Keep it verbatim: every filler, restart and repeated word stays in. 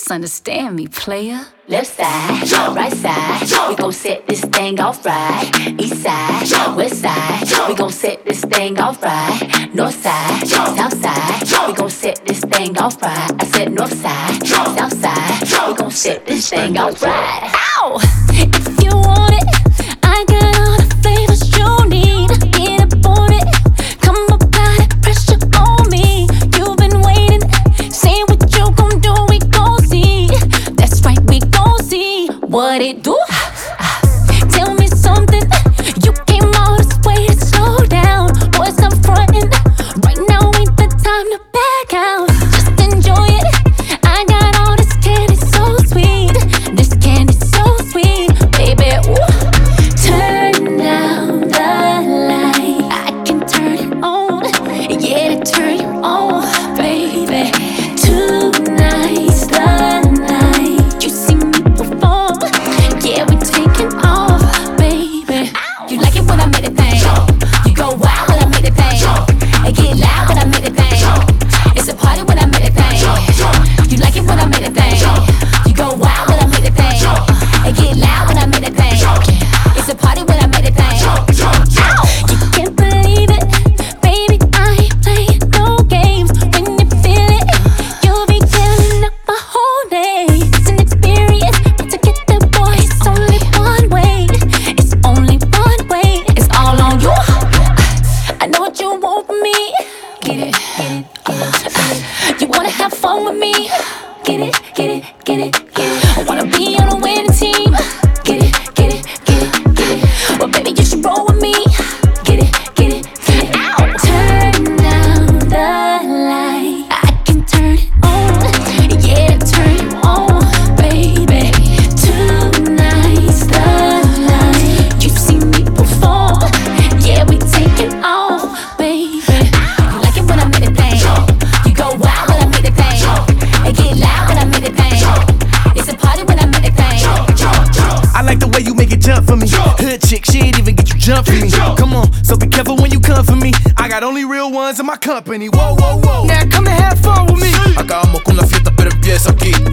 just understand me, player. Left side, right side, we gon' set this thing off right. East side, west side, we gon' set this thing off right. North side, south side, we gon' set this thing off right. I said north side, south side, we gon' set this thing off right. Ow! If you want it, I got all the flavors you need. Get up on it, come apply that pressure on me. You've been waiting, say what you gon' do, we gon' see. That's right, we gon' see what it do. Tell me something, you came all this way to slow down. Boys, I'm frontin', right now ain't the time to back out. Just enjoy it, I got all this candy so sweet. This candy so sweet, baby, ooh. Turn down the light, I can turn it on, yeah, to turn you on, baby. Tonight's the night you see me perform, yeah, we taking off, baby. You like it when I make it thing, you go wild when I make it thing, I get loud when I make it thing, it's a party when I make it thing. You like it when I make it thing, you go wild when I make it thing, I get loud when I make it thing, it's a party when I make it thing. You can't believe it, baby, I ain't playing no games. When you feel it, you'll be counting up my whole day. It's an experience, but to get there, boy, it's only one way. It's only one way, it's all on you. I know what you want from me. Get it, get it, get it. You wanna have fun with me. Get it, get it, get it, get it. I wanna be on a winning team. Get it, get it, get it, get it. Well, baby, you should roll with me. Get it, get it, get it. Ow! Turn down the light, I can turn it on, yeah, turn you on, baby. Tonight's the night you see me perform, yeah, we taking off, baby. You like it when I make it thing, you go wild when I make it thing, I get loud when I make it thing, it's a party when I make it thing. I like the way you make it jump for me. Hood chick, she ain't even get you jump for me. Come on, so be careful when you come for me. I got only real ones in my company. Whoa, whoa, whoa. Now come and have fun with me. Acabamos con la fiesta, pero empieza aquí.